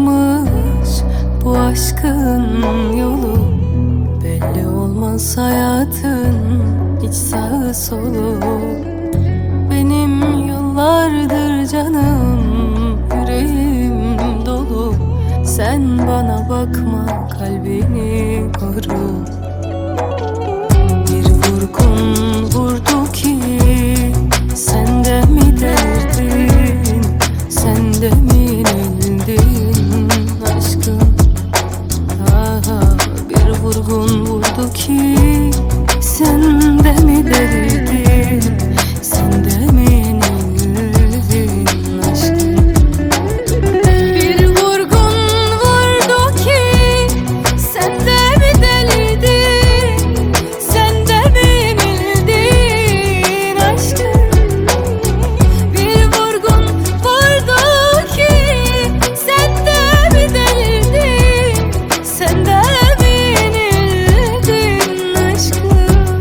ayrılmış bu aşkın yolu. Belli olmaz hayatın hiç sağı solu. Benim yıllardır canım, yüreğim dolu. Sen bana bakma, kalbini koru. Bir vurgun vurdu ki sen de mi delirdin, sen de mi yenildin aşkım? Bir vurgun vurdu ki sen de mi delirdin, sen de mi yenildin aşkım? Bir vurgun vurdu ki sen de mi delirdin, sen de mi yenildin aşkım? Bir vurgun vurdu ki sen de mi delirdin, sen de mi yenildin aşkım?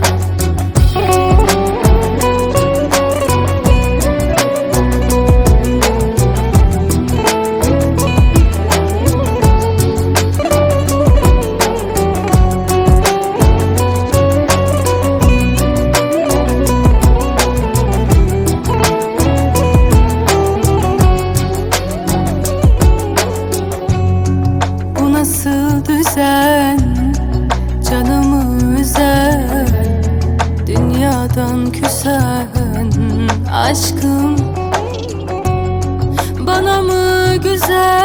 Bu nasıl düzen, canımı üzen, dünyadan küsen aşkım? Bana mı güzel